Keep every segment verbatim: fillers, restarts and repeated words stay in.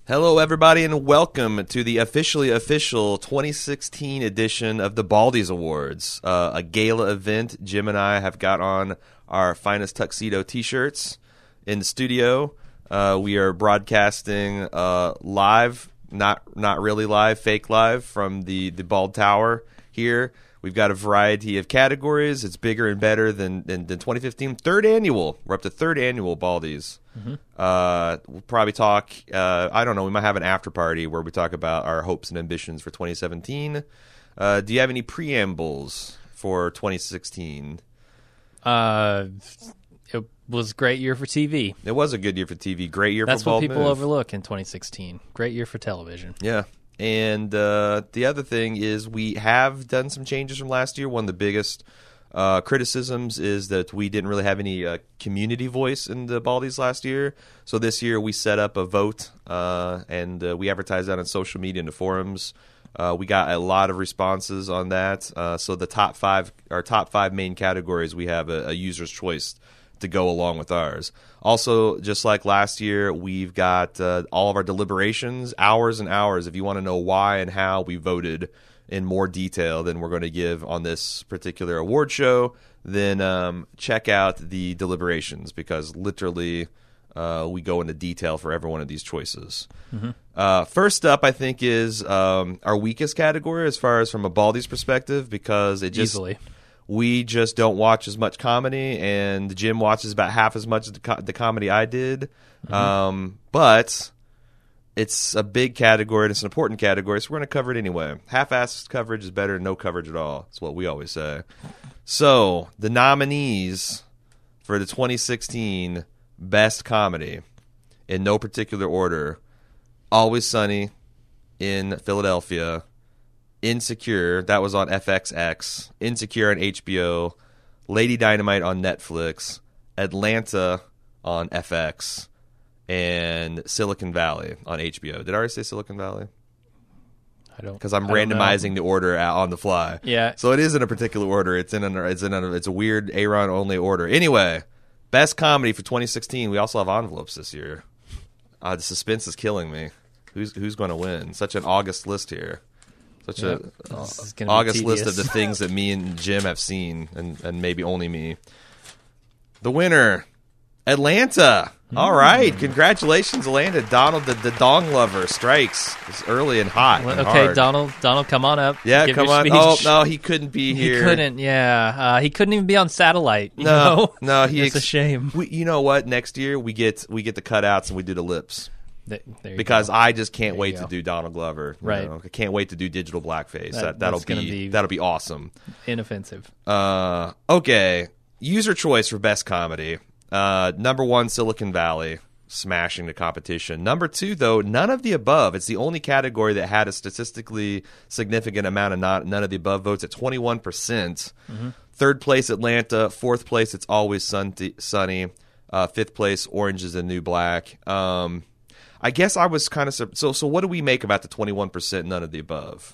Hello, everybody, and welcome to the officially official twenty sixteen edition of the Baldies Awards, uh, a gala event. Jim and I have got on our finest tuxedo T-shirts in the studio. Uh, we are broadcasting uh, live, not not really live, fake live from the, the Bald Tower here. We've got a variety of categories. It's bigger and better than, than, than twenty fifteen. Third annual. We're up to third annual Baldies. Mm-hmm. Uh, we'll probably talk, uh, I don't know, we might have an after party where we talk about our hopes and ambitions for twenty seventeen. Uh, do you have any preambles for twenty sixteen? Uh, it was a great year for T V. It was a good year for T V. Great year That's for Bald what people Move. overlook in twenty sixteen. Great year for television. Yeah. And uh, the other thing is we have done some changes from last year. One of the biggest uh, criticisms is that we didn't really have any uh, community voice in the Baldies last year. So this year we set up a vote, uh, and uh, we advertised that on social media and the forums. Uh, we got a lot of responses on that. Uh, so the top five, our top five main categories, we have a, a user's choice to go along with ours. Also, just like last year, we've got uh, all of our deliberations, hours and hours. If you want to know why and how we voted in more detail than we're going to give on this particular award show, then um, check out the deliberations, because literally uh, we go into detail for every one of these choices. Mm-hmm. Uh, first up, I think, is um, our weakest category as far as from a Baldies perspective, because it just... Easily. We just don't watch as much comedy, and Jim watches about half as much of the, co- the comedy I did. Mm-hmm. Um, but it's a big category, and it's an important category, so we're going to cover it anyway. Half-assed coverage is better than no coverage at all. That's what we always say. So, the nominees for the twenty sixteen Best Comedy, in no particular order: Always Sunny in Philadelphia, Insecure, that was on F X X, Insecure on H B O, Lady Dynamite on Netflix, Atlanta on F X, and Silicon Valley on H B O. Did I already say Silicon Valley? I don't. Because I'm I don't randomizing know. the order out on the fly. Yeah. So it is in a particular order. It's in a, it's in a, it's a weird Aaron only order. Anyway, Best Comedy for twenty sixteen. We also have envelopes this year. Uh, the suspense is killing me. Who's who's going to win? Such an August list here. Such Yep. a uh, This is gonna be August list of tedious. the things that me and Jim have seen, and, and maybe only me. The winner, Atlanta. All right, congratulations, Atlanta. Donald, the, the dong lover, strikes. It's early and hot. Well, and okay, hard. Donald. Donald, come on up. Yeah, Give come your on. speech. Oh no, he couldn't be He here. couldn't. Yeah, uh, he couldn't even be on satellite. You No, know? no, he. It's a ex- shame. We, you know what? Next year we get we get the cutouts and we do the lips. Th- there you Because go. I just can't There you wait to go. do Donald Glover. you Right. know. I can't wait to do digital blackface. That- That, that'll that's gonna be, be- that'll be awesome. Inoffensive. Uh, okay, user choice for best comedy. Uh, number one, Silicon Valley, smashing the competition. Number two, though, none of the above. It's the only category that had a statistically significant amount of not, none of the above votes at twenty-one percent. Mm-hmm. Third place, Atlanta. Fourth place, It's Always Sunny. Sunny. Uh, fifth place, Orange is the New Black. Um, I guess I was kind of sur- so. So, what do we make about the twenty-one percent? None of the above.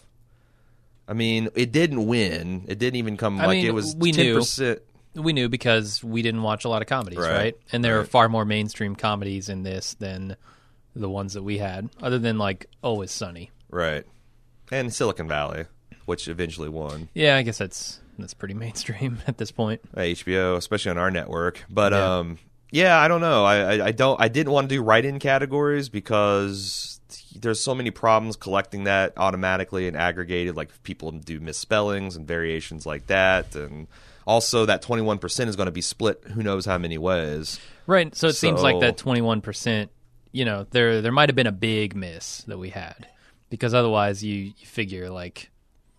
I mean, it didn't win. It didn't even come I like mean, it was we ten knew. percent. We knew because we didn't watch a lot of comedies, Right. right? And there are Right. far more mainstream comedies in this than the ones that we had, other than like Always Sunny. Right. And Silicon Valley, which eventually won. Yeah, I guess that's that's pretty mainstream at this point. H B O, especially on our network. But Yeah. um yeah, I don't know. I, I I don't I didn't want to do write-in categories because there's so many problems collecting that automatically and aggregated, like people do misspellings and variations like that, and also that twenty-one percent is going to be split who knows how many ways. Right. So it seems like So- that twenty-one percent, you know, there there might have been a big miss that we had, because otherwise you, you figure like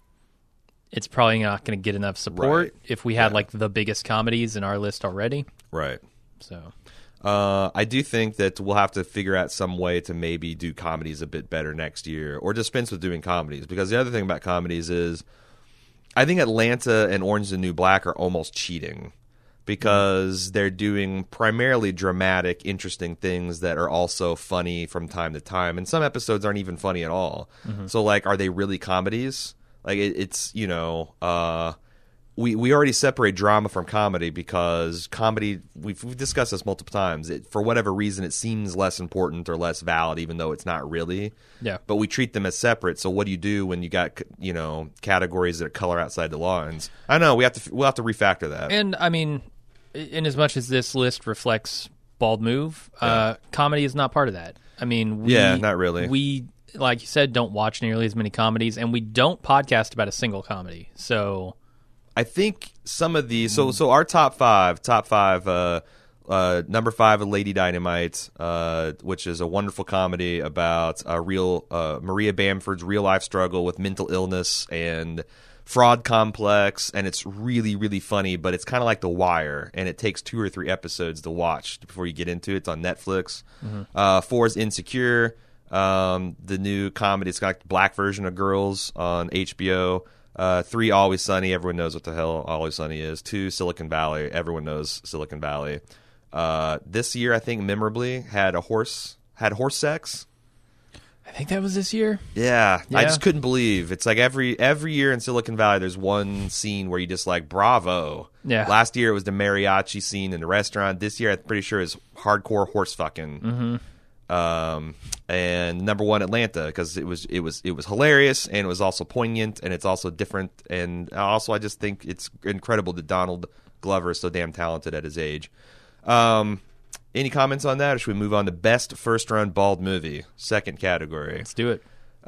it's probably not going to get enough support Right. if we had Yeah. like the biggest comedies in our list already. Right. So Uh, I do think that we'll have to figure out some way to maybe do comedies a bit better next year, or dispense with doing comedies. Because the other thing about comedies is, I think Atlanta and Orange is the New Black are almost cheating, because they're doing primarily dramatic, interesting things that are also funny from time to time. And some episodes aren't even funny at all. Mm-hmm. So, like, are they really comedies? Like, it, it's, you know, uh, we, we already separate drama from comedy because comedy, we've, we've discussed this multiple times. It, for whatever reason, it seems less important or less valid, even though it's not really. Yeah. But we treat them as separate. So what do you do when you got, you know, categories that are color outside the lines? I don't know. We have to we'll have to refactor that. And I mean, in as much as this list reflects Bald Move, yeah. uh, comedy is not part of that. I mean, we, yeah, not really. We, like you said, don't watch nearly as many comedies, and we don't podcast about a single comedy. So. I think some of these. So, so our top five, top five. Uh, uh, number five, Lady Dynamite, uh, which is a wonderful comedy about a real uh, Maria Bamford's real life struggle with mental illness and fraud complex, and it's really, really funny. But it's kind of like The Wire, and it takes two or three episodes to watch before you get into it. It's on Netflix. Mm-hmm. Uh, four is Insecure, um, the new comedy. It's got like the black version of Girls on H B O. Uh, three, Always Sunny. Everyone knows what the hell Always Sunny is. Two, Silicon Valley. Everyone knows Silicon Valley. Uh, this year, I think, memorably, had a horse had horse sex. I think that was this year. Yeah, yeah. I just couldn't believe. It's like every every year in Silicon Valley, there's one scene where you just like, bravo. Yeah. Last year, it was the mariachi scene in the restaurant. This year, I'm pretty sure it's hardcore horse fucking. Mm-hmm. Um, and number one, Atlanta, because it was it was it was hilarious, and it was also poignant, and it's also different, and also I just think it's incredible that Donald Glover is so damn talented at his age. Um, any comments on that, or should we move on to best first run bald movie, second category? Let's do it.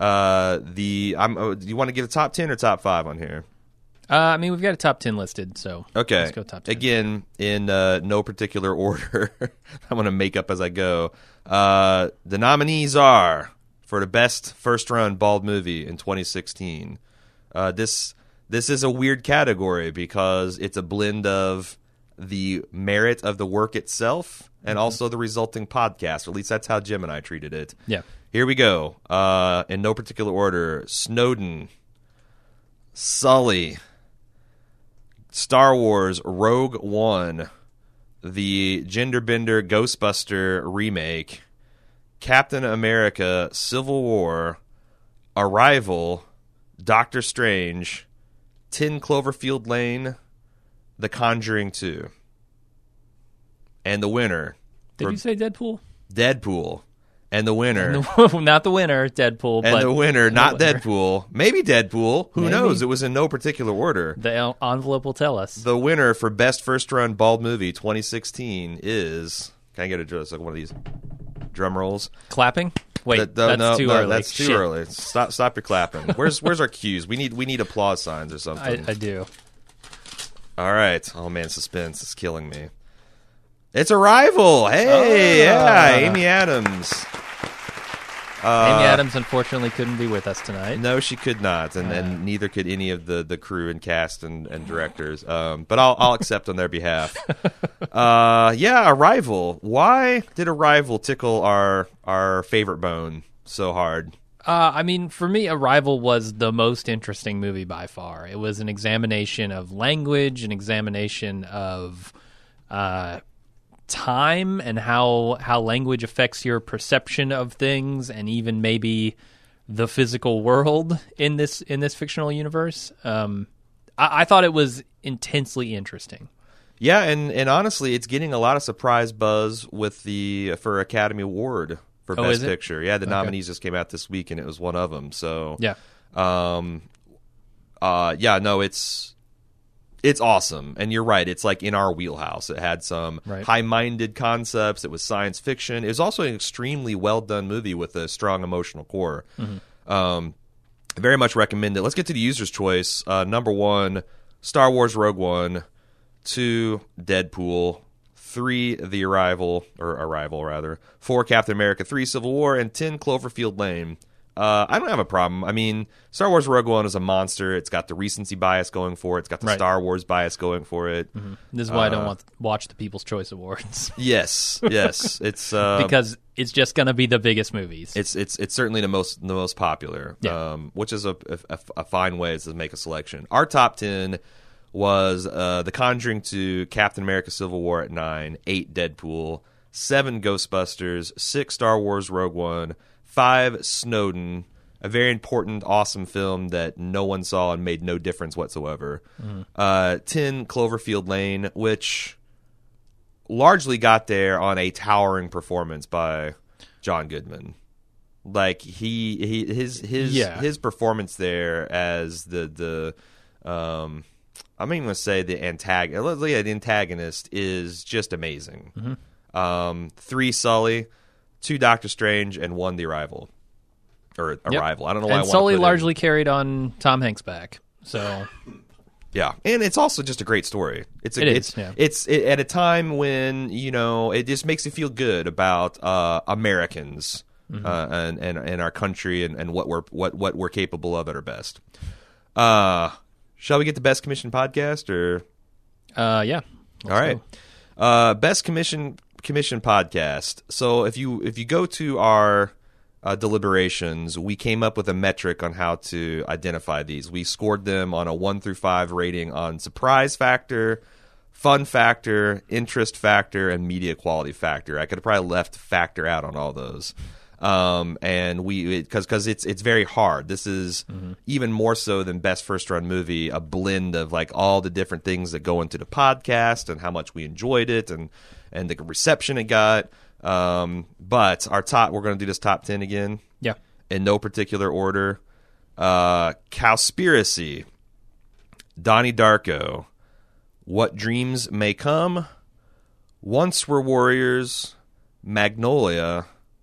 Uh, the I'm. Oh, do you want to give a top ten or top five on here? Uh, I mean, we've got a top ten listed, so okay. Let's go top ten. Again, in uh, no particular order. I'm going to make up as I go. Uh, the nominees are for the best first-run bald movie in twenty sixteen. Uh, this this is a weird category because it's a blend of the merit of the work itself and mm-hmm. also the resulting podcast. Or at least that's how Jim and I treated it. Yeah. Here we go. Uh, in no particular order: Snowden, Sully, Star Wars Rogue One, the Genderbender Ghostbuster remake, Captain America Civil War, Arrival, Doctor Strange, ten Cloverfield Lane, The Conjuring two. And the winner. Did you say Deadpool? Deadpool. And the winner. And the, not the winner, Deadpool. And but the winner, not the winner. Deadpool. Maybe Deadpool. Who Maybe. knows? It was in no particular order. The envelope will tell us. The winner for Best First Run Bald Movie twenty sixteen is... Can I get a just like one of these drum rolls? Clapping? Wait, the, the, that's no, too no, early. That's too Shit. early. Stop stop your clapping. Where's where's our cues? We need we need applause signs or something. I, I do. All right. Oh, man, suspense is killing me. It's Arrival. Hey, oh. yeah, Amy Adams. Uh, Amy Adams, unfortunately, couldn't be with us tonight. No, she could not, and, Uh. and neither could any of the, the crew and cast and, and directors. Um, but I'll I'll accept on their behalf. Uh, yeah, Arrival. Why did Arrival tickle our our favorite bone so hard? Uh, I mean, for me, Arrival was the most interesting movie by far. It was an examination of language, an examination of uh, time and how how language affects your perception of things, and even maybe the physical world in this in this fictional universe. Um, I, I thought it was intensely interesting. Yeah, and, and honestly, it's getting a lot of surprise buzz with the for Academy Award for Oh, Best is it? Picture. Yeah, the Okay. nominees just came out this week, and it was one of them. So Yeah. um, uh, yeah, no, it's it's awesome, and you're right. It's like in our wheelhouse. It had some Right. high-minded concepts. It was science fiction. It was also an extremely well-done movie with a strong emotional core. Mm-hmm. Um, very much recommend it. Let's get to the user's choice. Uh, number one, Star Wars Rogue One. Two, Deadpool. Three, The Arrival, or Arrival rather. Four, Captain America. Three, Civil War, and ten, Cloverfield Lane. Uh, I don't have a problem. I mean, Star Wars Rogue One is a monster. It's got the recency bias going for it. It's got the Right. Star Wars bias going for it. Mm-hmm. This is why I don't Uh, want to watch the People's Choice Awards. Yes, yes. It's uh, because it's just going to be the biggest movies. It's it's it's certainly the most the most popular, Yeah. um, which is a, a, a fine way to make a selection. Our top ten was uh, The Conjuring two, Captain America: Civil War at nine, eight Deadpool, seven Ghostbusters, six Star Wars Rogue One, five Snowden, a very important, awesome film that no one saw and made no difference whatsoever. Mm. Uh, ten, Cloverfield Lane, which largely got there on a towering performance by John Goodman. Like he, he his his yeah. his performance there as the the um I'm even gonna say the antagonist. Yeah, the antagonist is just amazing. Mm-hmm. Um, three Sully, two Doctor Strange, and one The Arrival. Or Arrival. Yep. I don't know why. And I Sully put largely in. carried on Tom Hanks back. So yeah, and it's also just a great story. It's a, it it's is, yeah. it's it, at a time when you know it just makes you feel good about uh, Americans. Mm-hmm. Uh, and, and and our country and, and what we're what, what we're capable of at our best. Uh, shall we get the best commission podcast or? Uh, yeah. All right. Go. Uh, best commission commission podcast. So if you if you go to our uh, deliberations, we came up with a metric on how to identify these. We scored them on a one through five rating on surprise factor, fun factor, interest factor, and media quality factor. I could have probably left factor out on all those. Um, and we, because because it's it's very hard. This is mm-hmm. even more so than best first run movie, a blend of like all the different things that go into the podcast and how much we enjoyed it and and the reception it got. Um, but our top, we're going to do this top ten again. Yeah, in no particular order. Uh, Cowspiracy, Donnie Darko, What Dreams May Come, Once Were Warriors, Magnolia,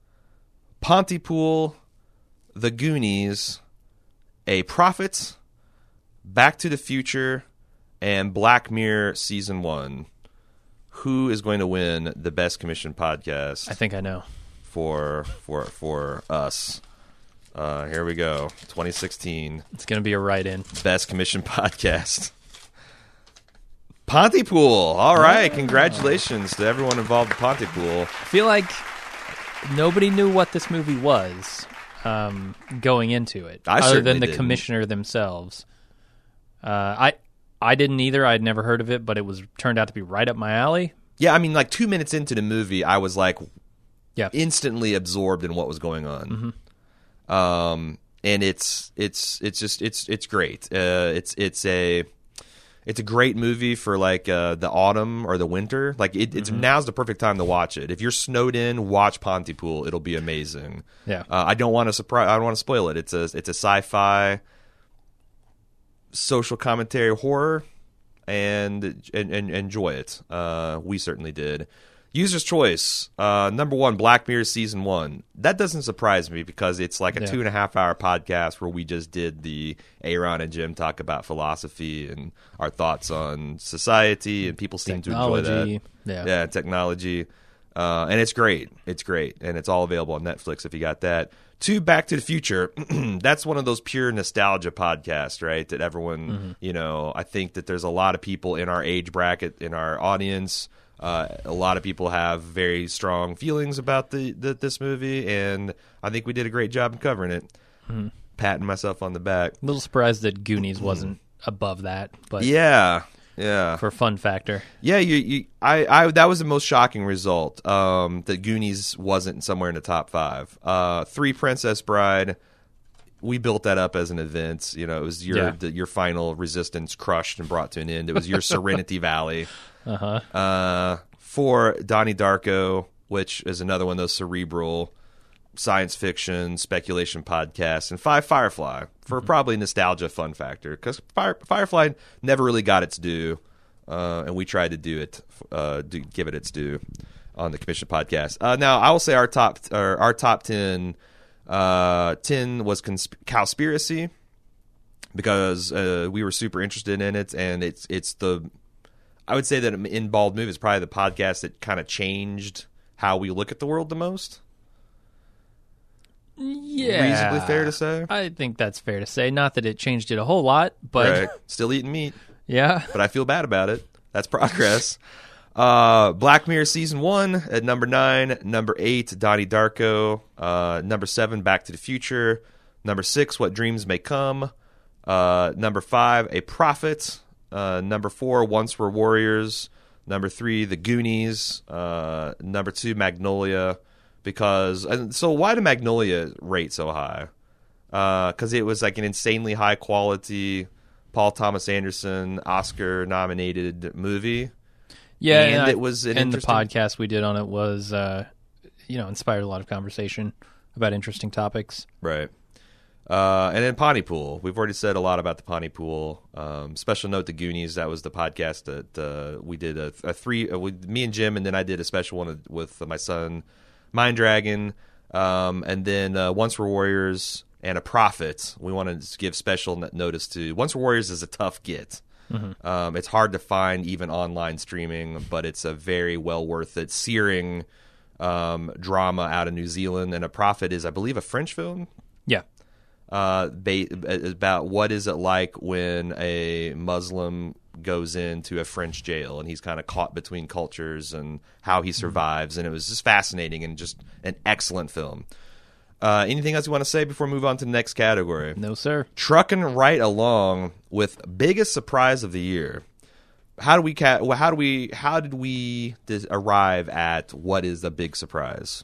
Pontypool, The Goonies, A Prophet, Back to the Future, and Black Mirror Season one. Who is going to win the Best Commission podcast? I think I know. For for for us. Uh, here we go. twenty sixteen. It's going to be a write-in. Best Commission podcast. Pontypool. All right. Oh. Congratulations to everyone involved in Pontypool. I feel like nobody knew what this movie was um, going into it, I other than the didn't. commissioner themselves. Uh, I I didn't either. I'd never heard of it, but it was turned out to be right up my alley. Yeah, I mean, like two minutes into the movie, I was like yeah. instantly absorbed in what was going on. Mm-hmm. Um, and it's it's it's just it's it's great. Uh, it's it's a It's a great movie for like uh, the autumn or the winter. Like it, it's mm-hmm. now's the perfect time to watch it. If you're snowed in, watch Pontypool. It'll be amazing. Yeah. Uh, I don't want to surprise. I don't want to spoil it. It's a it's a sci-fi social commentary horror, and and, and enjoy it. Uh, we certainly did. User's choice. Uh, number one, Black Mirror season one. That doesn't surprise me because it's like a yeah. two and a half hour podcast where we just did the Aaron and Jim talk about philosophy and our thoughts on society, and people seem technology. to enjoy that. Yeah, yeah, technology, uh, and it's great. It's great, and it's all available on Netflix if you got that. Two, Back to the Future. That's one of those pure nostalgia podcasts, right? That everyone, mm-hmm. you know, I think that there's a lot of people in our age bracket, in our audience. Uh, a lot of people have very strong feelings about the, the this movie, and I think we did a great job in covering it. Mm-hmm. Patting myself on the back. A little surprised that Goonies wasn't above that, but yeah, yeah. For fun factor, yeah. You, you, I, I, that was the most shocking result. Um, that Goonies wasn't somewhere in the top five. Uh, three, Princess Bride. We built that up as an event. You know, it was your yeah. the, your final resistance crushed and brought to an end. It was your Serenity Valley. Uh-huh. Uh, for Donnie Darko, which is another one of those cerebral science fiction speculation podcasts, and five, Firefly, for mm-hmm. probably nostalgia fun factor, because Fire, Firefly never really got its due, uh, and we tried to do it, uh, to give it its due on the Commission podcast. Uh, now, I will say our top, or our top ten, uh, ten was consp- Cowspiracy, because uh, we were super interested in it, and it's it's the I would say that In Bald Move is probably the podcast that kind of changed how we look at the world the most. Yeah. Reasonably fair to say? I think that's fair to say. Not that it changed it a whole lot, but... Right. Still eating meat. Yeah. But I feel bad about it. That's progress. uh, Black Mirror Season one at number nine. Number eight, Donnie Darko. Uh, number seven, Back to the Future. Number six, What Dreams May Come. Uh, number five, A Prophet. Uh, number four, Once Were Warriors. Number three, The Goonies. Uh, number two, Magnolia. Because and so, why did Magnolia rate so high? because uh, it was like an insanely high quality Paul Thomas Anderson Oscar nominated movie. Yeah, and, and I, it was an and the interesting... podcast we did on it was, uh, you know, inspired a lot of conversation about interesting topics. Right. Uh, and then Pontypool. We've already said a lot about the Pontypool. Um, special note to Goonies. That was the podcast that uh, we did a, a three. Uh, with me and Jim, and then I did a special one with my son, Mind Dragon, um, and then uh, Once Were Warriors and a Prophet. We wanted to give special notice to Once Were Warriors is a tough get. Mm-hmm. Um, it's hard to find even online streaming, but it's a very well worth it, searing um, drama out of New Zealand. And a Prophet is, I believe, a French film. Yeah. Uh, ba- about what is it like when a Muslim goes into a French jail and he's kind of caught between cultures and how he survives. Mm-hmm. And it was just fascinating and just an excellent film. Uh, anything else you want to say before we move on to the next category? No, sir. Trucking right along with biggest surprise of the year. How do we ca- how do we how did we dis- arrive at what is a big surprise?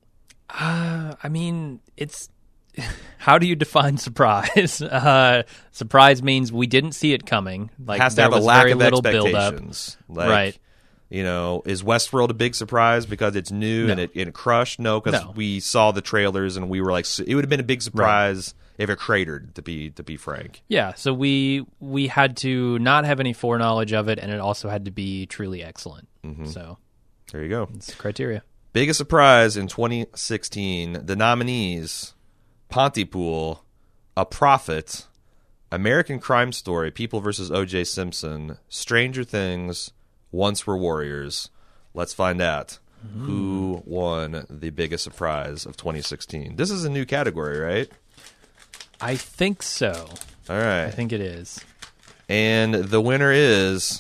Uh, I mean, it's how do you define surprise? Uh, surprise means we didn't see it coming. Like, has to there have a was lack very of little build up. expectations. Like, right. You know, is Westworld a big surprise because it's new No. and it, it crushed? No, because No. we saw the trailers and we were like, it would have been a big surprise if it cratered. To be to be frank, Yeah, so we we had to not have any foreknowledge of it, and it also had to be truly excellent. Mm-hmm. So there you go. it's the criteria. Biggest surprise in twenty sixteen. The nominees: Pontypool, A Prophet, American Crime Story, People versus O J Simpson, Stranger Things, Once Were Warriors. Let's find out mm. who won the biggest surprise of twenty sixteen. This is a new category, right? I think so. All right. I think it is. And the winner is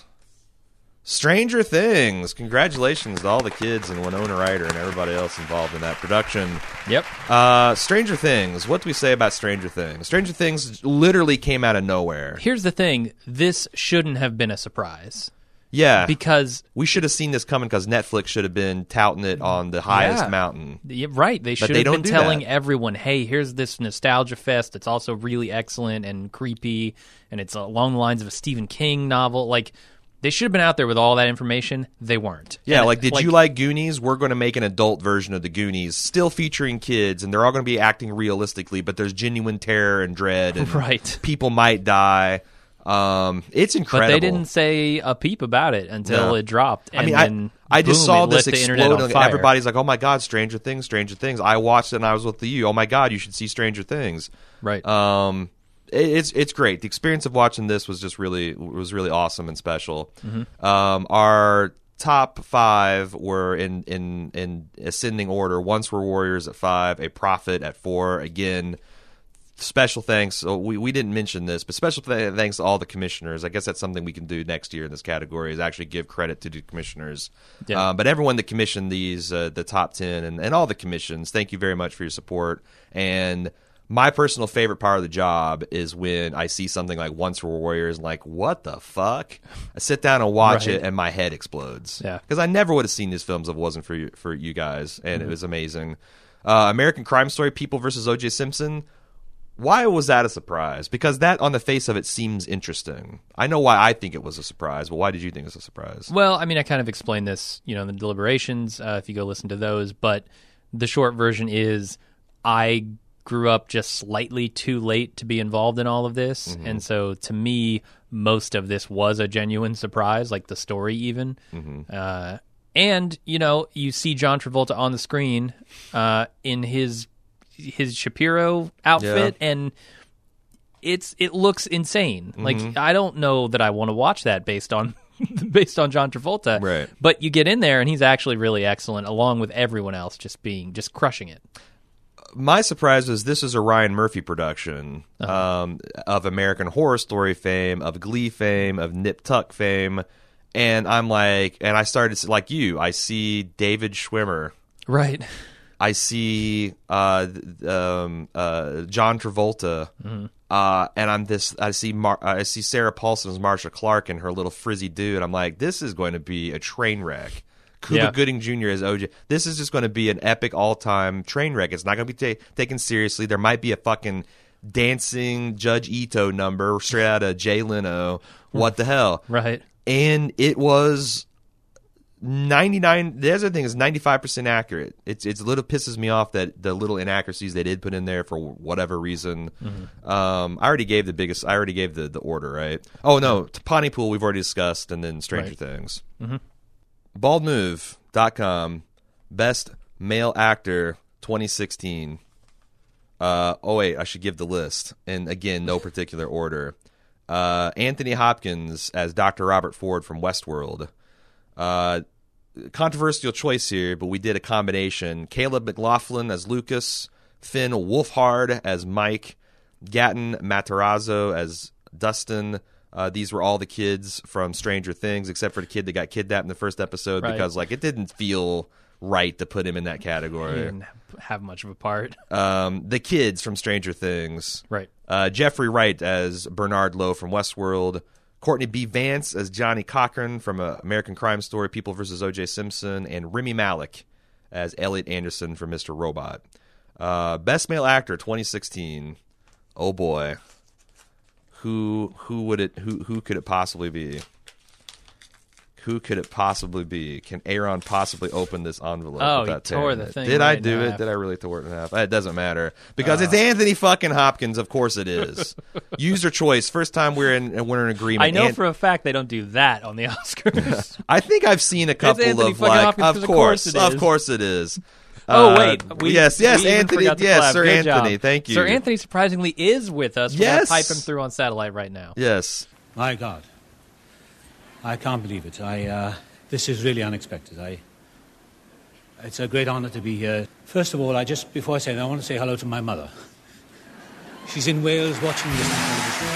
Stranger Things. Congratulations to all the kids and Winona Ryder and everybody else involved in that production. Yep. Uh, Stranger Things. What do we say about Stranger Things? Stranger Things literally came out of nowhere. Here's the thing. This shouldn't have been a surprise. Yeah. Because we should have seen this coming because Netflix should have been touting it on the highest yeah, mountain. Yeah, right. They should they have don't been do telling that. everyone, hey, here's this nostalgia fest that's also really excellent and creepy, and it's along the lines of a Stephen King novel. Like, they should have been out there with all that information. They weren't. Yeah, and like, did like, you like Goonies? We're going to make an adult version of the Goonies, still featuring kids, and they're all going to be acting realistically, but there's genuine terror and dread, and right. people might die. Um, it's incredible. But they didn't say a peep about it until No. it dropped. And I mean, then, I, I just boom, saw it lit this the explode. internet on and fire. Everybody's like, "Oh my God, Stranger Things, Stranger Things!" I watched it and I was with you. Oh my God, you should see Stranger Things. Right. Um, it, it's it's great. The experience of watching this was just really was really awesome and special. Mm-hmm. Um, our top five were in in in ascending order. Once Were Warriors at five, A Prophet at four. Again. Special thanks. So we, we didn't mention this, but special th- thanks to all the commissioners. I guess that's something we can do next year in this category is actually give credit to the commissioners. Yeah. Uh, but everyone that commissioned these, uh, the top ten and, and all the commissions, thank you very much for your support. And my personal favorite part of the job is when I see something like Once Were Warriors and like, what the fuck? I sit down and watch Right. it and my head explodes. Yeah. Because I never would have seen these films if it wasn't for you, for you guys. And mm-hmm. it was amazing. Uh, American Crime Story, People versus O J Simpson. Why was that a surprise? Because that, on the face of it, seems interesting. I know why I think it was a surprise, but why did you think it was a surprise? Well, I mean, I kind of explained this, you know, in the deliberations, uh, if you go listen to those, but the short version is I grew up just slightly too late to be involved in all of this, mm-hmm. and so to me, most of this was a genuine surprise, like the story even. Mm-hmm. Uh, and, you know, you see John Travolta on the screen uh, in his... his Shapiro outfit yeah. and it's it looks insane. Mm-hmm. Like I don't know that I want to watch that based on based on John Travolta. Right. But you get in there and he's actually really excellent along with everyone else just being just crushing it. My surprise was this is a Ryan Murphy production uh-huh. um, of American Horror Story fame, of Glee fame, of Nip Tuck fame, and I'm like and I started to, like you, I see David Schwimmer. Right. I see uh, um, uh, John Travolta, mm-hmm. uh, and I'm this. I see Mar- I see Sarah Paulson as Marsha Clark and her little frizzy dude. I'm like, this is going to be a train wreck. Cuba yeah. Gooding Junior as O J. This is just going to be an epic all-time train wreck. It's not going to be ta- taken seriously. There might be a fucking dancing Judge Ito number straight out of Jay Leno. What the hell? Right. And it was ninety-nine. The other thing is ninety-five percent accurate. It's it's a little pisses me off that the little inaccuracies they did put in there for whatever reason. Mm-hmm. Um, I already gave the biggest. I already gave the, the order, right? Oh no, to Pontypool we've already discussed, and then Stranger right. Things. Mm-hmm. bald move dot com best male actor twenty sixteen. Uh, oh wait, I should give the list, and again, no particular order. Uh, Anthony Hopkins as Doctor Robert Ford from Westworld. Uh, controversial choice here, but we did a combination. Caleb McLaughlin as Lucas, Finn Wolfhard as Mike, Gatton Matarazzo as Dustin. Uh, these were all the kids from Stranger Things, except for the kid that got kidnapped in the first episode, right. because like it didn't feel right to put him in that category. He didn't have much of a part. Um, the kids from Stranger Things. Right. Uh, Jeffrey Wright as Bernard Lowe from Westworld. Courtney B. Vance as Johnny Cochran from uh, American Crime Story, People versus O J. Simpson. And Remy Malek as Elliot Anderson from Mister Robot. Uh, Best Male Actor twenty sixteen. Oh boy. Who who would it who who could it possibly be? Who could it possibly be? Can Aaron possibly open this envelope? Oh, without he tore tearing the it? thing Did I right do in it? half. Did I really tore it in half? It doesn't matter because Uh. it's Anthony fucking Hopkins. Of course it is. User choice. First time we're in we're in agreement. I know An- for a fact they don't do that on the Oscars. I think I've seen a couple Anthony of fucking like. Hopkins, Of 'cause of course, course it of is. course it is. Oh Uh, wait, we, yes, yes, we even Anthony, forgot to yes, clap. Sir Good Anthony, job. thank you. Sir Anthony surprisingly is with us. We're Yes. gonna pipe him through on satellite right now. Yes. My God. I can't believe it. I, uh, this is really unexpected. I, it's a great honor to be here. First of all, I just, before I say that, I want to say hello to my mother. She's in Wales watching this on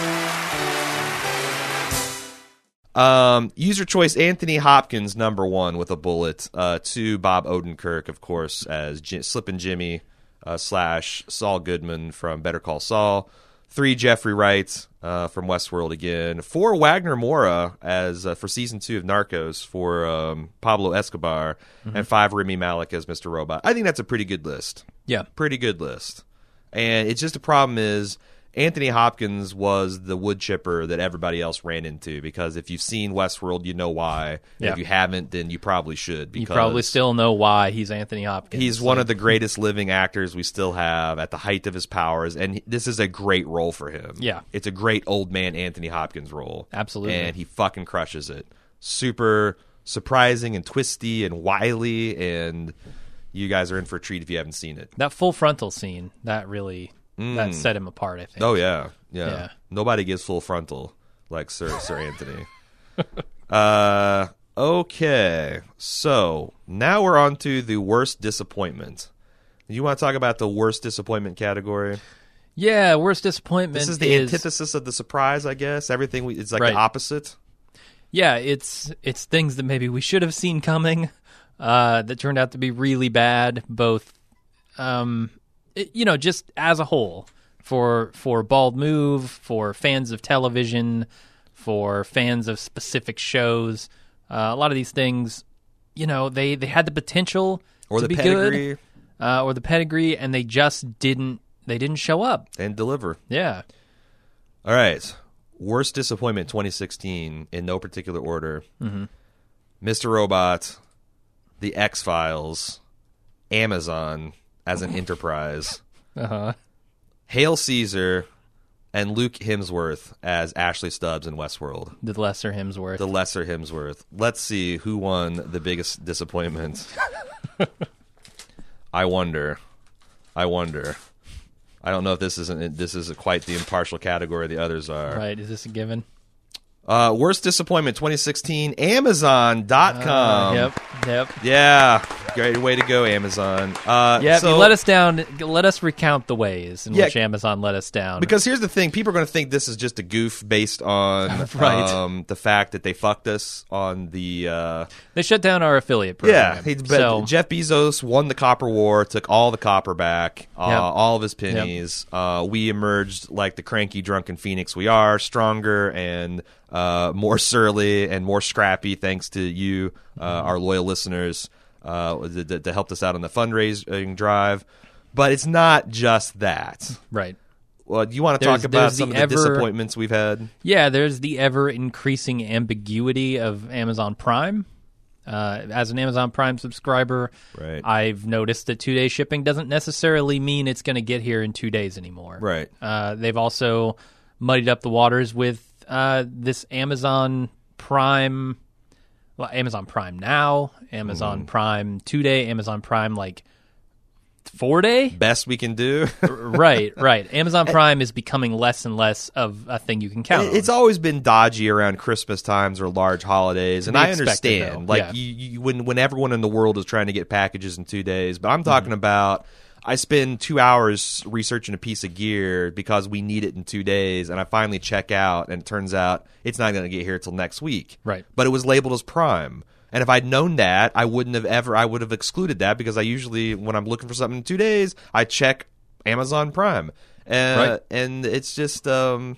television. Um, user choice Anthony Hopkins number one with a bullet. Uh, two Bob Odenkirk, of course, as J- Slippin' Jimmy uh, slash Saul Goodman from Better Call Saul. Three Jeffrey Wright uh, from Westworld again. Four Wagner Moura as uh, for season two of Narcos for um, Pablo Escobar, mm-hmm. and five Remy Malek as Mister Robot. I think that's a pretty good list. Yeah, pretty good list. And it's just a problem is Anthony Hopkins was the wood chipper that everybody else ran into, because if you've seen Westworld, you know why. And yeah. if you haven't, then you probably should. Because you probably still know why he's Anthony Hopkins. He's one of the greatest living actors we still have at the height of his powers, and he, this is a great role for him. Yeah. It's a great old man Anthony Hopkins role. Absolutely. And he fucking crushes it. Super surprising and twisty and wily, and you guys are in for a treat if you haven't seen it. That full frontal scene, that really Mm. that set him apart, I think. Oh, yeah. yeah. Yeah. Nobody gives full frontal like Sir Sir Anthony. uh, okay. So now we're on to the worst disappointment. You want to talk about the worst disappointment category? Yeah, worst disappointment This is the is, antithesis of the surprise, I guess. Everything we, it's like Right. the opposite. Yeah, it's it's things that maybe we should have seen coming uh, that turned out to be really bad, both um, it- you know, just as a whole, for for Bald Move, for fans of television, for fans of specific shows. Uh, a lot of these things, you know, they, they had the potential Or to the be pedigree. good, uh, or the pedigree, and they just didn't. They didn't show up. And deliver. Yeah. All right. Worst disappointment twenty sixteen in no particular order. Mm-hmm. Mister Robot, The X-Files, Amazon as an enterprise, Uh huh. Hail Caesar, and Luke Hemsworth as Ashley Stubbs in Westworld. The lesser Hemsworth. The lesser Hemsworth. Let's see who won the biggest disappointment. I wonder. I wonder. I don't know if this isn't this is quite the impartial category the others are. Right. Is this a given? Uh, worst disappointment twenty sixteen, Amazon dot com. Uh, yep. Yep. Yeah. Great way to go, Amazon. Uh, Yeah, so, you let us down. Let us recount the ways in Yeah. which Amazon let us down. Because here's the thing, people are going to think this is just a goof based on Right. um, the fact that they fucked us on the... Uh, they shut down our affiliate program. yeah, he, but so Jeff Bezos won the copper war, took all the copper back, uh, Yep. all of his pennies. Uh, we emerged like the cranky, drunken phoenix we are, stronger and uh, more surly and more scrappy thanks to you, uh, our loyal listeners, uh, that, that helped us out on the fundraising drive. But it's not just that. right. Well, do you want to There's- talk about there's some the of the ever- disappointments we've had? Yeah, there's the ever increasing ambiguity of Amazon Prime. Uh, as an Amazon Prime subscriber, Right. I've noticed that two day shipping doesn't necessarily mean it's going to get here in two days anymore. Right. Uh, they've also muddied up the waters with uh, this Amazon Prime, well, Amazon Prime Now, Amazon Mm. Prime two day, Amazon Prime like four day. Best we can do. Right, right. Amazon Prime is becoming less and less of a thing you can count on. It's always been dodgy around Christmas times or large holidays, and be I expected, understand. though. Like Yeah. you, you, when when everyone in the world is trying to get packages in two days, but I'm talking Mm-hmm. about. I spend two hours researching a piece of gear because we need it in two days, and I finally check out, and it turns out it's not going to get here till next week. Right. But it was labeled as Prime. And if I'd known that, I wouldn't have ever, I would have excluded that because I usually, when I'm looking for something in two days, I check Amazon Prime. Uh, Right. And it's just, um,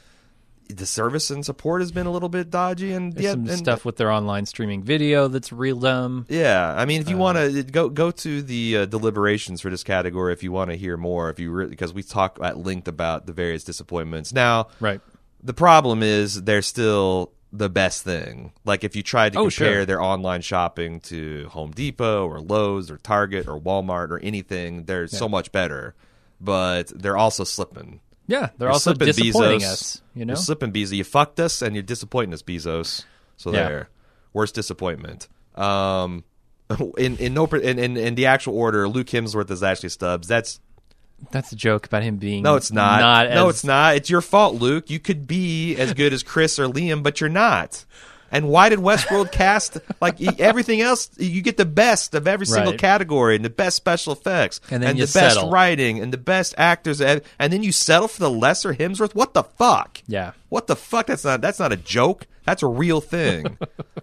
the service and support has been a little bit dodgy. And There's yeah, some and, stuff with their online streaming video that's real dumb. Yeah, I mean, if you Uh, want to go go to the uh, deliberations for this category, if you want to hear more, if you really, because we talk at length about the various disappointments. Now, Right. the problem is they're still the best thing. Like if you tried to Oh, compare sure. their online shopping to Home Depot or Lowe's or Target or Walmart or anything, they're so much better. But they're also slipping. Yeah, they're You're also slipping, disappointing Bezos. us. You know, You're slipping, Bezos. You fucked us, and you're disappointing us, Bezos. So Yeah. there, worst disappointment. Um, in in no in, in in the actual order, Luke Hemsworth is Ashley Stubbs. That's that's a joke about him being. no, it's not. Not no, as- it's not. It's your fault, Luke. You could be as good as Chris or Liam, but you're not. And why did Westworld cast like e- everything else? You get the best of every single Right. category, and the best special effects, And then you the best settle. writing, and the best actors, and, and then you settle for the lesser Hemsworth. What the fuck? Yeah. What the fuck? That's not that's not a joke. That's a real thing.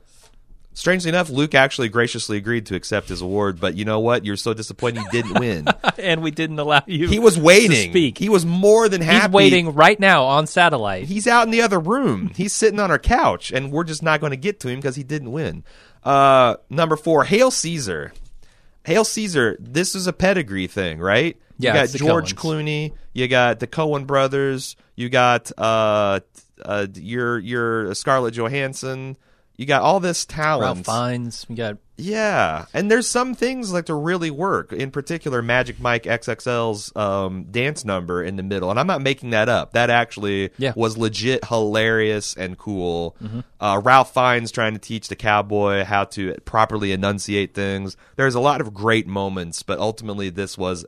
Strangely enough, Luke actually graciously agreed to accept his award, but you know what? You're so disappointed you didn't win. and we didn't allow you. He was waiting. to speak. He was more than happy. He's waiting right now on satellite. He's out in the other room. He's sitting on our couch, and we're just not going to get to him because he didn't win. Uh, number four, Hail Caesar. Hail Caesar. This is a pedigree thing, right? Yeah, You got it's the George Coens. Clooney. You got the Coen brothers. You got uh, uh, your your Scarlett Johansson. You got all this talent. Ralph Fiennes. We got Yeah, and there's some things like to really work. In particular, Magic Mike X X L's um, dance number in the middle, and I'm not making that up. That actually Yeah. was legit hilarious and cool. Uh, Ralph Fiennes trying to teach the cowboy how to properly enunciate things. There's a lot of great moments, but ultimately, this was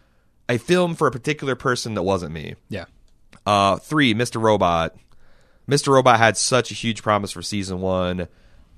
a film for a particular person that wasn't me. yeah. Uh, three, Mister Robot. Mister Robot had such a huge promise for season one.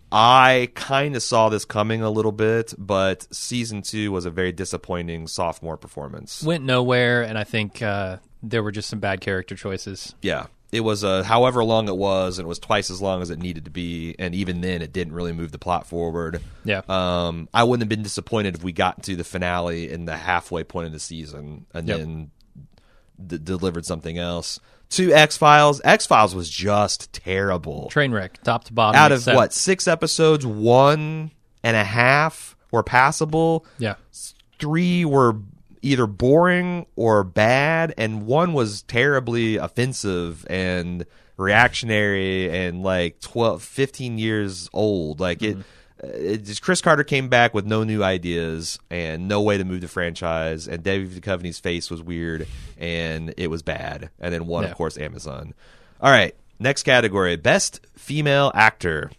I kind of saw this coming a little bit, but season two was a very disappointing sophomore performance. Went nowhere, and I think uh, there were just some bad character choices. Yeah. It was uh, however long it was, and it was twice as long as it needed to be, and even then it didn't really move the plot forward. Yeah. Um, I wouldn't have been disappointed if we got to the finale in the halfway point of the season and Yep. then d- delivered something else. Two, X-Files. X-Files was just terrible. Trainwreck, top to bottom. Out of except- what, six episodes, one and a half were passable. Yeah. Three were either boring or bad, and one was terribly offensive and reactionary and like twelve, fifteen years old. Like it, it just, Chris Carter came back with no new ideas and no way to move the franchise, and David Duchovny's face was weird and it was bad. And then one, Yeah. of course, Amazon. All right, next category: best female actor.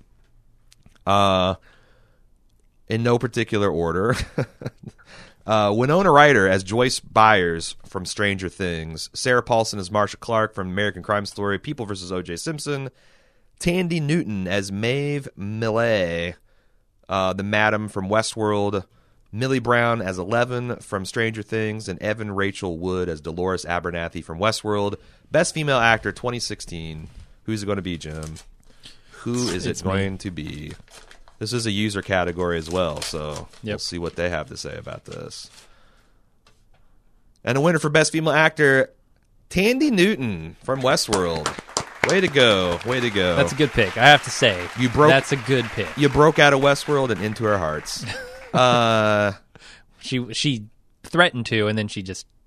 Uh, in no particular order. Uh, Winona Ryder as Joyce Byers from Stranger Things. Sarah Paulson as Marsha Clark from American Crime Story. People versus O J Simpson. Tandy Newton as Maeve Millay, uh, the Madam from Westworld. Millie Brown as Eleven from Stranger Things. And Evan Rachel Wood as Dolores Abernathy from Westworld. Best female actor twenty sixteen. Who's it going to be, Jim? Who is It's it me. going to be? This is a user category as well, so we'll Yep. see what they have to say about this. And a winner for Best Female Actor, Tandy Newton from Westworld. Way to go. Way to go. That's a good pick, I have to say. You broke- That's a good pick. You broke out of Westworld and into our hearts. uh, She she threatened to, and then she just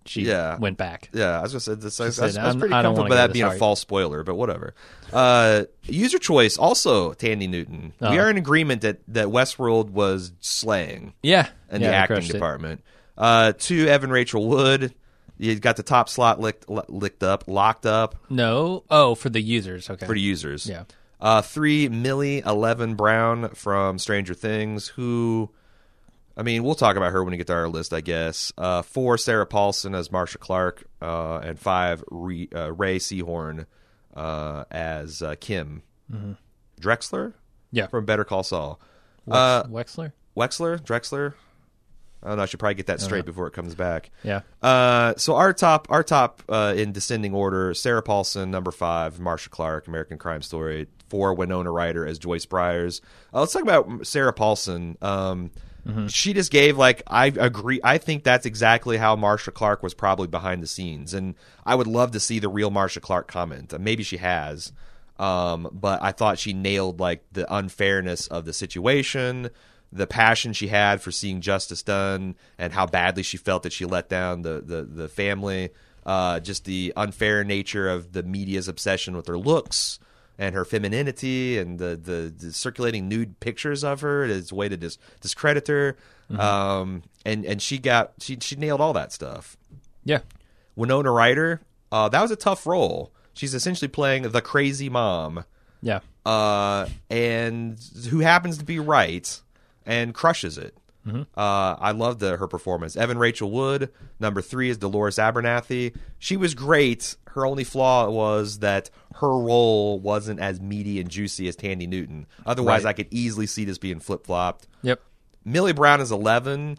she Yeah. went back. Yeah, I was gonna say this. I, I, was, said, I was "I'm- pretty I don't comfortable wanna with go that this being a hard." false spoiler, but whatever. Uh, user choice, also Tandy Newton. We Oh. are in agreement that that Westworld was slaying Yeah, in yeah, the they acting crushed it. department. Uh, two, Evan Rachel Wood. You got the top slot licked, licked up, locked up No, oh, for the users. Okay, for the users. Yeah. Uh, three, Millie Eleven Brown from Stranger Things, who, I mean, we'll talk about her when we get to our list, I guess. Uh, four, Sarah Paulson as Marsha Clark, uh, and five, Re, uh, Ray Seahorn uh, as uh, Kim Drexler Yeah, from Better Call Saul. Wex- Uh, Wexler. Wexler, Drexler. I don't know. I should probably get that straight before it comes back. Yeah, Uh, so our top, our top uh, in descending order: Sarah Paulson, number five; Marsha Clark, American Crime Story; four, Winona Ryder as Joyce Byers. Uh, let's talk about Sarah Paulson. Um, She just gave like I agree. I think that's exactly how Marsha Clark was probably behind the scenes, and I would love to see the real Marsha Clark comment. Uh, maybe she has, um, but I thought she nailed like the unfairness of the situation, the passion she had for seeing justice done, and how badly she felt that she let down the the, the family. Uh, just the unfair nature of the media's obsession with her looks and her femininity, and the, the, the circulating nude pictures of her as a way to dis- discredit her. Um, and and she got she she nailed all that stuff. yeah, Winona Ryder, uh, that was a tough role. She's essentially playing the crazy mom, yeah. uh, and who happens to be right and crushes it. Uh, I loved the, her performance. Evan Rachel Wood, number three, is Dolores Abernathy. She was great. Her only flaw was that her role wasn't as meaty and juicy as Tandy Newton. Otherwise, Right. I could easily see this being flip flopped. Yep. Millie Brown is eleven,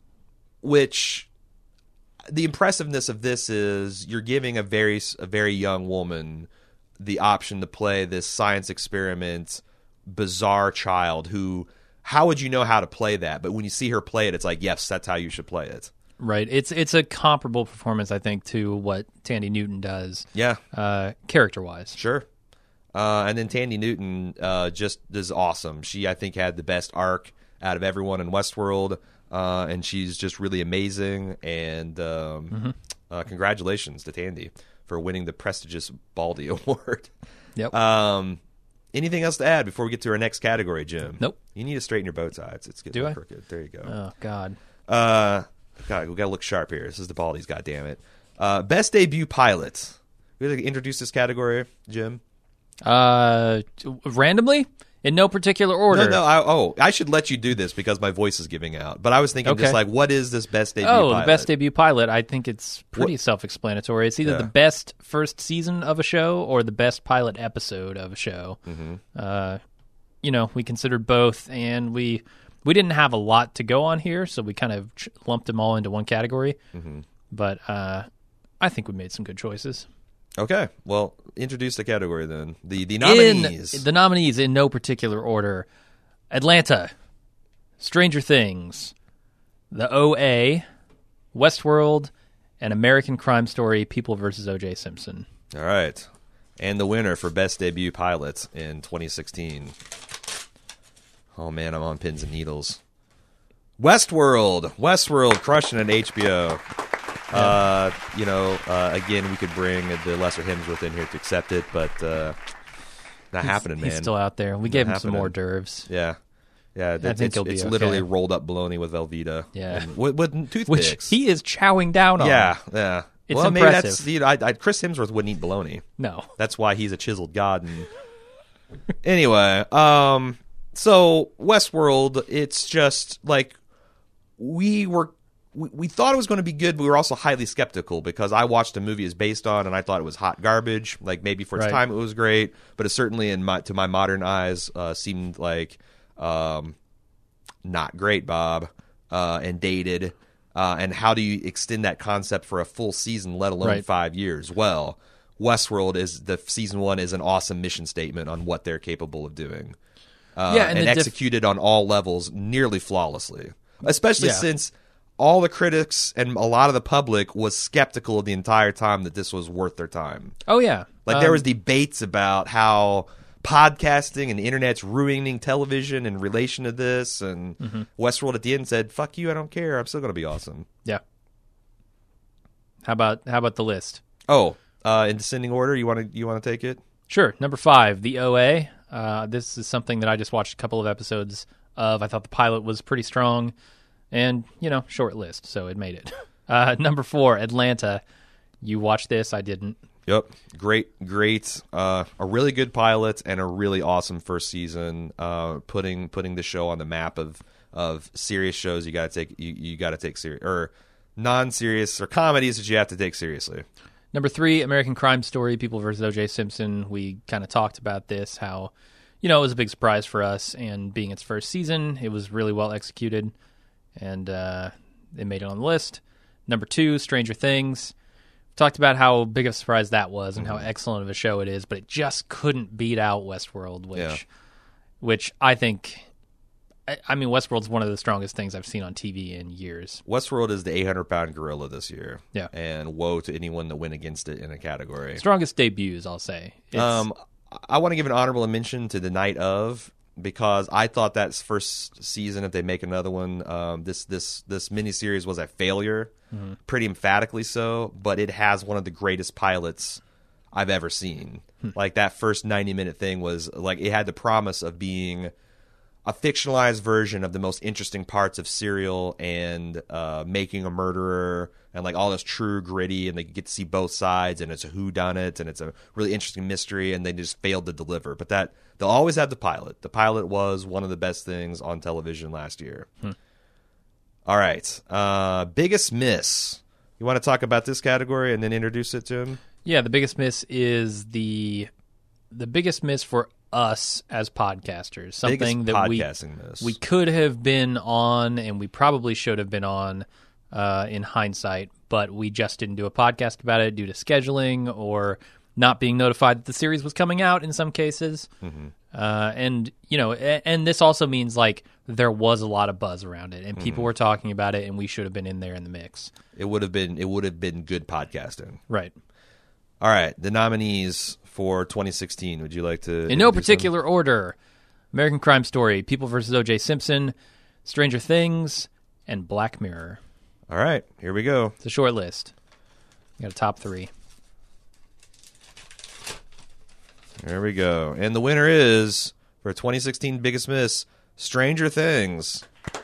which the impressiveness of this is you're giving a very a very young woman the option to play this science experiment, bizarre child who. How would you know how to play that? But when you see her play it, it's like, yes, that's how you should play it. Right. It's it's a comparable performance, I think, to what Tandy Newton does. Yeah, Uh, character wise. sure. Uh, and then Tandy Newton uh, just is awesome. She, I think, had the best arc out of everyone in Westworld, uh, and she's just really amazing. And um, uh, congratulations to Tandy for winning the prestigious Baldy Award. Yep. Um, anything else to add before we get to our next category, Jim? Nope. You need to straighten your bow tie. It's, it's getting Do I? crooked. There you go. oh God. Uh, God, we got to look sharp here. This is the Baldies, goddammit. Uh, best debut pilot. We got to introduce this category, Jim. Uh, randomly, in no particular order. No, no. I, oh, I should let you do this because my voice is giving out. But I was thinking Okay. just like, what is this best debut Oh, pilot? the best debut pilot. I think it's pretty What- self-explanatory. It's either Yeah. the best first season of a show or the best pilot episode of a show. Mm-hmm. Uh, you know, we considered both, and we we didn't have a lot to go on here, so we kind of ch- lumped them all into one category. Mm-hmm. But uh, I think we made some good choices. Okay. Well, introduce the category then. The the In nominees. the nominees in no particular order: Atlanta, Stranger Things, The O A, Westworld, and American Crime Story: People versus O J Simpson. All right. And the winner for best debut pilot in twenty sixteen. Oh man, I'm on pins and needles. Westworld. Westworld crushing at H B O. Uh, you know, uh, again, we could bring the Lesser Hemsworth in here to accept it, but uh, not happening, man. He's still out there. We gave him some happening. more derves. Yeah. Yeah, that, think it's, he'll be it's okay. literally rolled up bologna with Velveeta. Yeah. And with, with Which toothpicks. he is chowing down on. yeah, yeah. It's well, maybe impressive. that's, you know, I, I, Chris Hemsworth wouldn't eat bologna. No. That's why he's a chiseled god. And anyway, um, so Westworld, it's just like we were. We, we thought it was going to be good, but we were also highly skeptical because I watched the movie it's based on, and I thought it was hot garbage. Like maybe for its Right. time it was great, but it certainly, in my to my modern eyes, uh, seemed like um, not great, Bob, uh, and dated. Uh, and how do you extend that concept for a full season, let alone Right. five years? Well, Westworld is the season one is an awesome mission statement on what they're capable of doing. Uh, Yeah, and and, the diff- executed on all levels nearly flawlessly. Especially Yeah. since all the critics and a lot of the public was skeptical the entire time that this was worth their time. Oh yeah. Like there Um, was debates about how podcasting and the internet's ruining television in relation to this, and Mm-hmm. Westworld at the end said, "Fuck you, I don't care. I'm still going to be awesome." Yeah. How about how about the list? Oh, uh, in descending order, you want to you want to take it? Sure. Number five, the O A. Uh, this is something that I just watched a couple of episodes of. I thought the pilot was pretty strong, and you know, short list, so it made it. Uh, number four, Atlanta. You watched this? I didn't. Yep, great, great. Uh, a really good pilot and a really awesome first season. Uh, putting putting the show on the map of of serious shows you got to take you, you got to take serious or non-serious or comedies that you have to take seriously. Number three, American Crime Story, People versus O J Simpson. We kind of talked about this, how, you know, it was a big surprise for us, and being its first season, it was really well executed, and uh, it made it on the list. Number two, Stranger Things. We talked about how big of a surprise that was and mm-hmm. how excellent of a show it is, but it just couldn't beat out Westworld, which, yeah. which I think... I mean, Westworld's one of the strongest things I've seen on T V in years. Westworld is the eight hundred pound gorilla this year. Yeah. And woe to anyone that went against it in a category. Strongest debuts, I'll say. It's... Um, I want to give an honorable mention to The Night Of, because I thought that first season, if they make another one, um, this this this miniseries was a failure, mm-hmm. pretty emphatically so, but it has one of the greatest pilots I've ever seen. Hmm. Like, that first ninety minute thing was, like, it had the promise of being a fictionalized version of the most interesting parts of Serial and uh, Making a Murderer, and like all this true gritty, and they get to see both sides, and it's a whodunit, and it's a really interesting mystery, and they just failed to deliver. But that they'll always have the pilot. The pilot was one of the best things on television last year. Hmm. All right, uh, biggest miss. You want to talk about this category and then introduce it to him? Yeah, the biggest miss is the the biggest miss for us as podcasters, something Biggest that we miss. we could have been on, and we probably should have been on uh, in hindsight, but we just didn't do a podcast about it due to scheduling or not being notified that the series was coming out in some cases. Mm-hmm. Uh, and you know, and, and this also means like there was a lot of buzz around it, and people mm-hmm. were talking about it, and we should have been in there in the mix. It would have been it would have been good podcasting, right? All right, the nominees for twenty sixteen. Would you like to? In no particular them? order: American Crime Story, People versus O J Simpson, Stranger Things, and Black Mirror. All right, here we go. It's a short list. We got a top three. There we go. And the winner is, for twenty sixteen Biggest Miss, Stranger Things.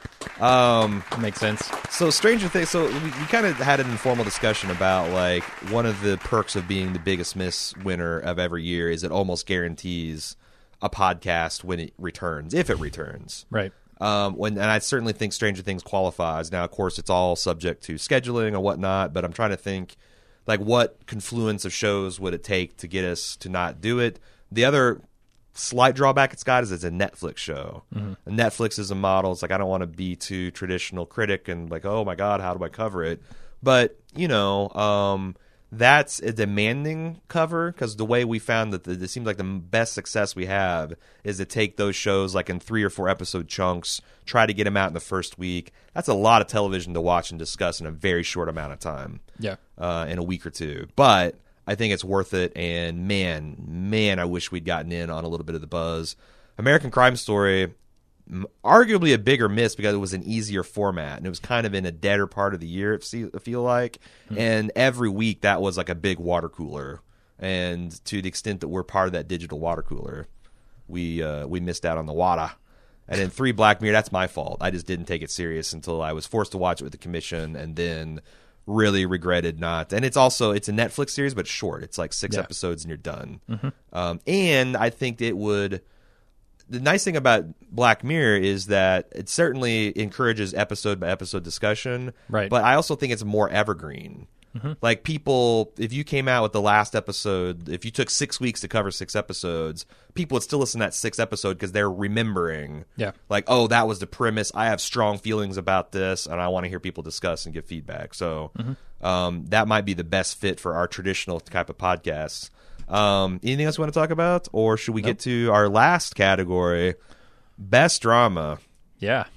Um, Makes sense. So Stranger Things, so we, we kind of had an informal discussion about, like, one of the perks of being the Biggest Miss winner of every year is it almost guarantees a podcast when it returns, if it returns. Right. Um, when and I certainly think Stranger Things qualifies. Now, of course, it's all subject to scheduling or whatnot, but I'm trying to think, like, what confluence of shows would it take to get us to not do it? The other slight drawback it's got is it's a Netflix show. Mm-hmm. And Netflix is a model. It's like, I don't want to be too traditional critic and like, oh my God, how do I cover it? But, you know, um, that's a demanding cover, because the way we found that the, it seems like the best success we have is to take those shows like in three or four episode chunks, try to get them out in the first week. That's a lot of television to watch and discuss in a very short amount of time. Yeah. Uh, in a week or two. But I think it's worth it, and man, man, I wish we'd gotten in on a little bit of the buzz. American Crime Story, arguably a bigger miss because it was an easier format, and it was kind of in a deader part of the year, it feel like. Mm-hmm. And every week, that was like a big water cooler. And to the extent that we're part of that digital water cooler, we uh, we missed out on the water. And then three, Black Mirror, that's my fault. I just didn't take it serious until I was forced to watch it with the commission, and then really regretted not. And it's also, it's a Netflix series, but it's short. It's like six yeah. episodes and you're done. Mm-hmm. Um, and I think it would, the nice thing about Black Mirror is that it certainly encourages episode by episode discussion. Right. But I also think it's more evergreen. Mm-hmm. Like, people, if you came out with the last episode, if you took six weeks to cover six episodes, people would still listen to that sixth episode because they're remembering, yeah. like, oh, that was the premise. I have strong feelings about this, and I want to hear people discuss and give feedback. So mm-hmm. um, that might be the best fit for our traditional type of podcasts. Um, anything else you want to talk about? Or should we nope. get to our last category, Best Drama? Yeah.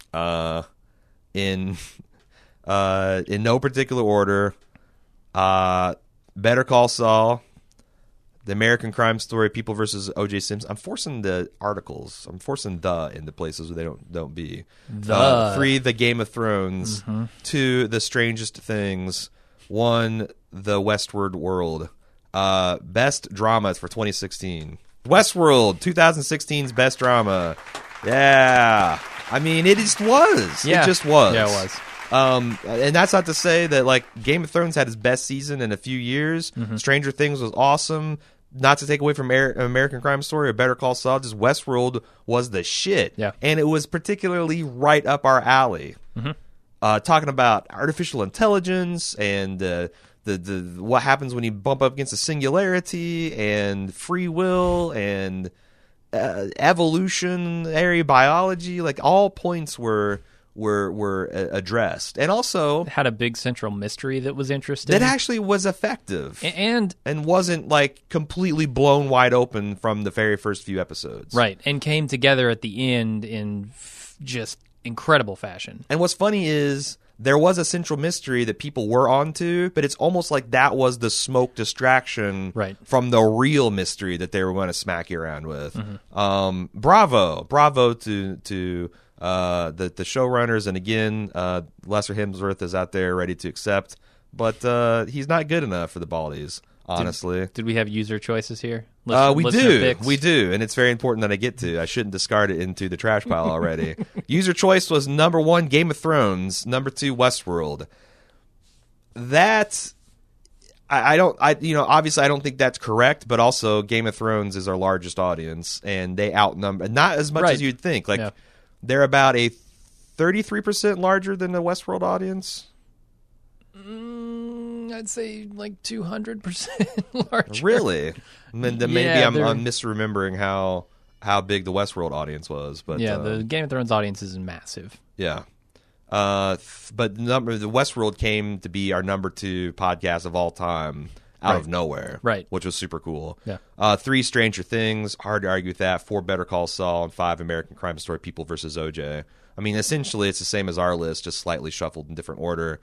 Uh, in uh, in no particular order. Uh, Better Call Saul, The American Crime Story, People versus O J Simpson. I'm forcing the articles. I'm forcing the into places where they don't don't be. The uh, three, The Game of Thrones. Mm-hmm. Two, The Strangest Things. won the Westward World. Uh, best drama for twenty sixteen. Westworld, twenty sixteen's best drama. Yeah. I mean, it just was. Yeah. It just was. Yeah, it was. Um, and that's not to say that, like, Game of Thrones had its best season in a few years. Mm-hmm. Stranger Things was awesome. Not to take away from Amer- American Crime Story or Better Call Saul, just Westworld was the shit. Yeah. And it was particularly right up our alley. Mm-hmm. Uh, talking about artificial intelligence and uh, the the what happens when you bump up against a singularity and free will and uh, evolutionary biology. Like, all points were were were uh, addressed, and also It had a big central mystery that was interesting. that actually was effective. A- and and wasn't like completely blown wide open from the very first few episodes. right, and came together at the end in f- just incredible fashion. And what's funny is there was a central mystery that people were onto, but it's almost like that was the smoke distraction Right. from the real mystery that they were going to smack you around with. Mm-hmm. Um, bravo, bravo to to uh, the the showrunners, and again, uh, Lester Hemsworth is out there ready to accept, but uh, he's not good enough for the Baldies. Honestly, Did we have user choices here? uh, Listen- we listener do, picks? we do, and it's very important that I get to. I shouldn't discard it into the trash pile already. User choice was number one, Game of Thrones. Number two, Westworld. That I, I don't, I you know, obviously I don't think that's correct, but also Game of Thrones is our largest audience, and they outnumber not as much Right. as you'd think. Like Yeah. they're about a thirty-three percent larger than the Westworld audience. Mm, I'd say like two hundred percent larger. Really? And then then maybe Yeah, I'm, they're- I'm misremembering how how big the Westworld audience was, but Yeah, um, the Game of Thrones audience is massive. yeah. Uh, th- but the number the Westworld came to be our number two podcast of all time out of Right. nowhere, Right. Which was super cool. Yeah. Uh, three Stranger Things, hard to argue with that. Four Better Call Saul, and five American Crime Story, People versus O J. I mean, essentially, it's the same as our list, just slightly shuffled in different order,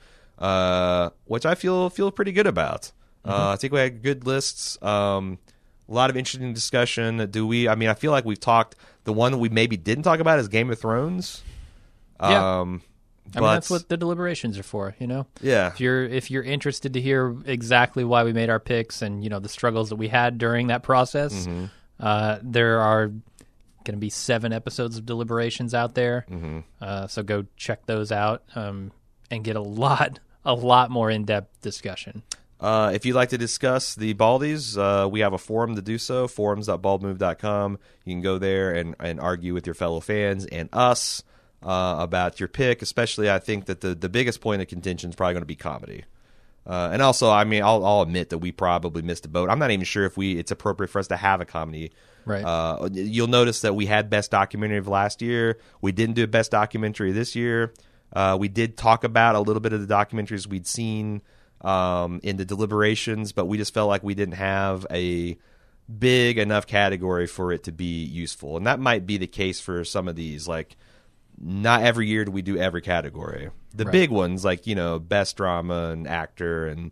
uh, which I feel feel pretty good about. Uh, I think we had good lists. Um, a lot of interesting discussion. Do we? I mean, I feel like we've talked. The one that we maybe didn't talk about is Game of Thrones. Yeah. Um, I mean, that's what the deliberations are for, you know? Yeah. If you're if you're interested to hear exactly why we made our picks and, you know, the struggles that we had during that process, Mm-hmm. uh, there are going to be seven episodes of deliberations out there. Mm-hmm. Uh, so go check those out um, and get a lot, a lot more in-depth discussion. Uh, if you'd like to discuss the Baldies, uh, we have a forum to do so, forums dot bald move dot com. You can go there and, and argue with your fellow fans and us uh, about your pick. Especially, I think that the, the biggest point of contention is probably going to be comedy. Uh, and also, I mean, I'll, I'll admit that we probably missed a boat. I'm not even sure if we it's appropriate for us to have a comedy. Right. Uh, you'll notice that we had Best Documentary of last year. We didn't do a Best Documentary this year. Uh, we did talk about a little bit of the documentaries we'd seen um, in the deliberations, but we just felt like we didn't have a big enough category for it to be useful. And that might be the case for some of these. Like, not every year do we do every category. The Right. big ones, like, you know, Best Drama and Actor and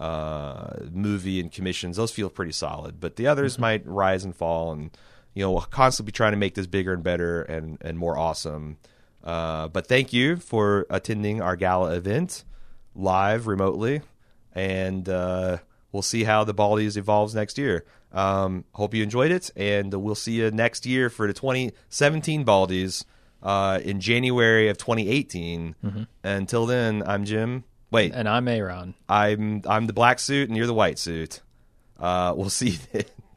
uh, Movie and Commissions, those feel pretty solid. But the others Mm-hmm. might rise and fall, and, you know, we'll constantly be trying to make this bigger and better and, and more awesome. Uh, but thank you for attending our gala event live remotely, and uh, we'll see how the Baldies evolves next year. Um, hope you enjoyed it, and we'll see you next year for the twenty seventeen Baldies uh, in January of twenty eighteen. Mm-hmm. Until then, I'm Jim. Wait, And I'm Aaron. I'm I'm the black suit, and you're the white suit. Uh, we'll see you then.